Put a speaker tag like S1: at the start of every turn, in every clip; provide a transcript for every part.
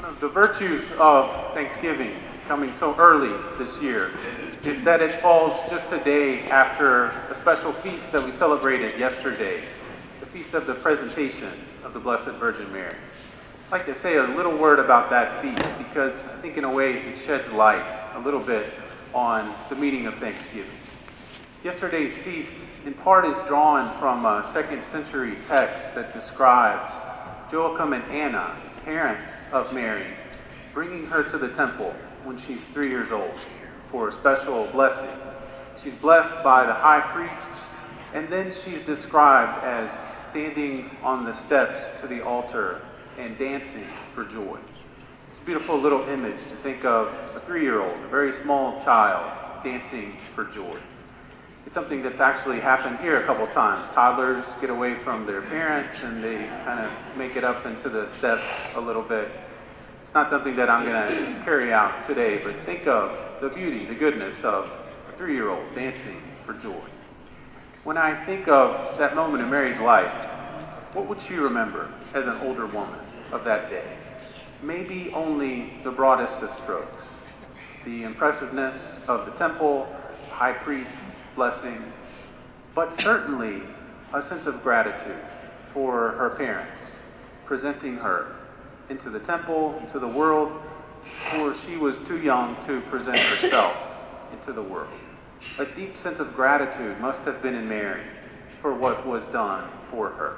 S1: The virtues of Thanksgiving coming so early this year is that it falls just a day after a special feast that we celebrated yesterday, the Feast of the Presentation of the Blessed Virgin Mary. I'd like to say a little word about that feast because I think in a way it sheds light a little bit on the meaning of Thanksgiving. Yesterday's feast in part is drawn from a 2nd century text that describes Joachim and Anna, parents of Mary, bringing her to the temple when she's 3 years old for a special blessing. She's blessed by the high priest, and then she's described as standing on the steps to the altar and dancing for joy. It's a beautiful little image to think of a 3-year-old, a very small child, dancing for joy. It's something that's actually happened here a couple times. Toddlers get away from their parents and they kind of make it up into the steps a little bit. It's not something that I'm going to carry out today, but think of the beauty, the goodness of a 3-year-old dancing for joy. When I think of that moment in Mary's life, what would she remember as an older woman of that day? Maybe only the broadest of strokes. The impressiveness of the temple, the high priest's blessing, but certainly a sense of gratitude for her parents, presenting her into the temple, into the world, for she was too young to present herself into the world. A deep sense of gratitude must have been in Mary for what was done for her.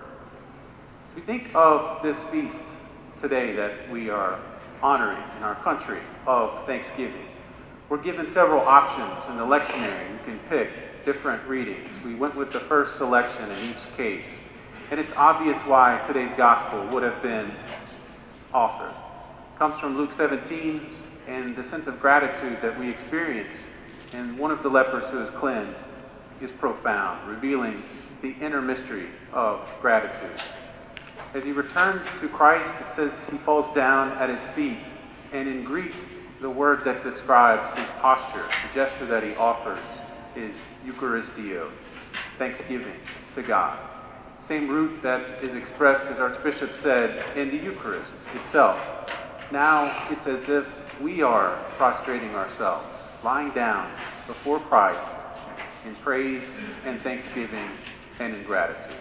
S1: We think of this feast today that we are honoring in our country of Thanksgiving. We're given several options in the lectionary. You can pick different readings. We went with the first selection in each case. And it's obvious why today's gospel would have been authored. It comes from Luke 17, and the sense of gratitude that we experience in one of the lepers who is cleansed is profound, revealing the inner mystery of gratitude. As he returns to Christ, it says he falls down at his feet, and in Greek, the word that describes his posture, the gesture that he offers, is Eucharistio, thanksgiving to God. Same root that is expressed, as Archbishop said, in the Eucharist itself. Now it's as if we are prostrating ourselves, lying down before Christ in praise and thanksgiving and in gratitude.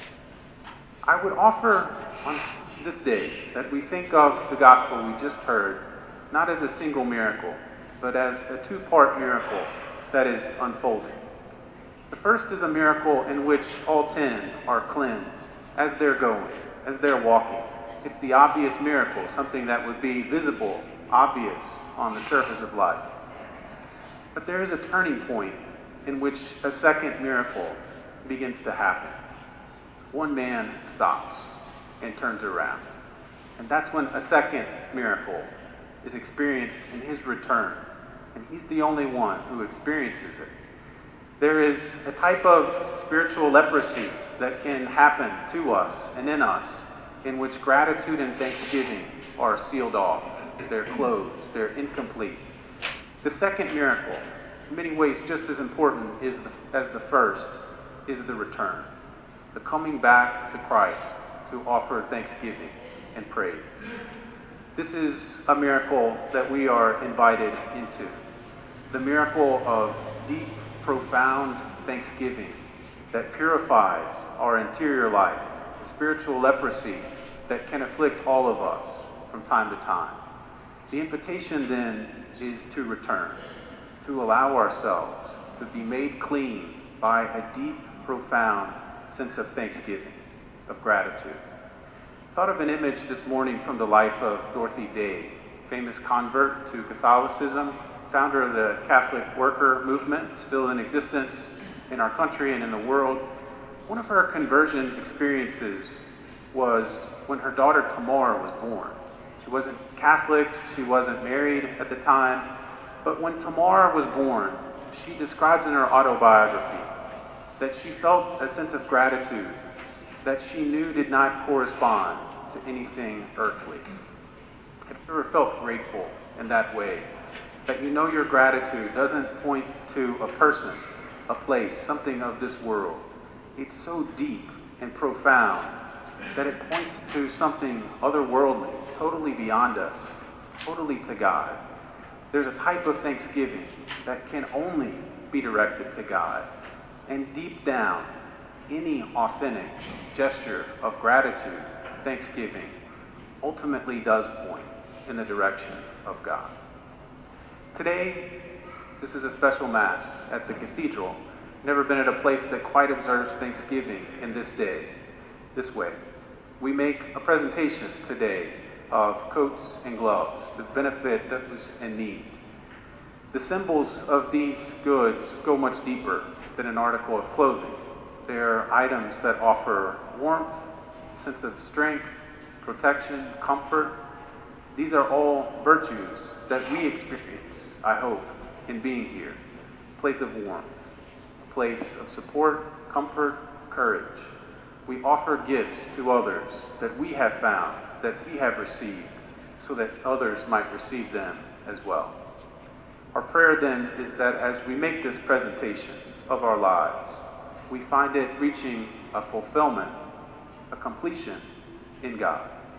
S1: I would offer on this day that we think of the gospel we just heard not as a single miracle, but as a 2-part miracle that is unfolding. The first is a miracle in which all 10 are cleansed as they're going, as they're walking. It's the obvious miracle, something that would be visible, obvious on the surface of life. But there is a turning point in which a second miracle begins to happen. One man stops and turns around. And that's when a second miracle is experienced in his return. And he's the only one who experiences it. There is a type of spiritual leprosy that can happen to us and in us in which gratitude and thanksgiving are sealed off. They're closed. They're incomplete. The second miracle, in many ways just as important as the first, is the return. The coming back to Christ to offer thanksgiving and praise. This is a miracle that we are invited into. The miracle of deep, profound thanksgiving that purifies our interior life, the spiritual leprosy that can afflict all of us from time to time. The invitation then is to return, to allow ourselves to be made clean by a deep, profound sense of thanksgiving, of gratitude. I thought of an image this morning from the life of Dorothy Day, famous convert to Catholicism, founder of the Catholic worker movement, still in existence in our country and in the world. One of her conversion experiences was when her daughter Tamar was born. She wasn't Catholic, she wasn't married at the time, but when Tamar was born, she describes in her autobiography that she felt a sense of gratitude that she knew did not correspond to anything earthly. Have you ever felt grateful in that way? That you know your gratitude doesn't point to a person, a place, something of this world. It's so deep and profound that it points to something otherworldly, totally beyond us, totally to God. There's a type of thanksgiving that can only be directed to God. And deep down, any authentic gesture of gratitude, thanksgiving, ultimately does point in the direction of God. Today, this is a special Mass at the Cathedral. Never been at a place that quite observes Thanksgiving in this day, this way. We make a presentation today of coats and gloves to benefit those in need. The symbols of these goods go much deeper than an article of clothing. They are items that offer warmth, sense of strength, protection, comfort. These are all virtues that we experience, I hope, in being here. A place of warmth, a place of support, comfort, courage. We offer gifts to others that we have found, that we have received, so that others might receive them as well. Our prayer then is that as we make this presentation of our lives, we find it reaching a fulfillment, a completion in God.